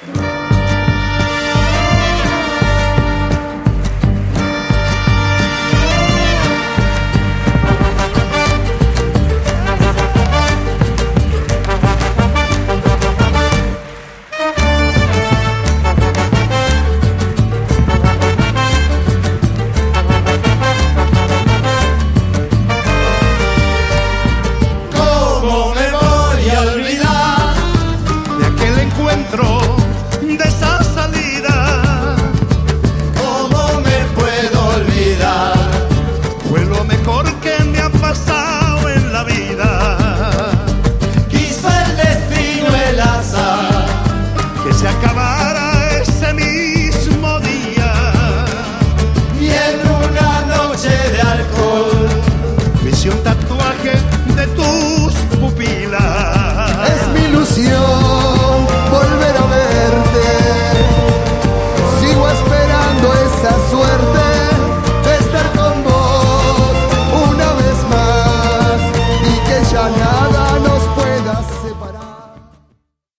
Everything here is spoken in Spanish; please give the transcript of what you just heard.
De esa salida, ¿cómo me puedo olvidar? fue lo mejor que me ha pasado en la vida. Quiso el destino, el azar, que se acabara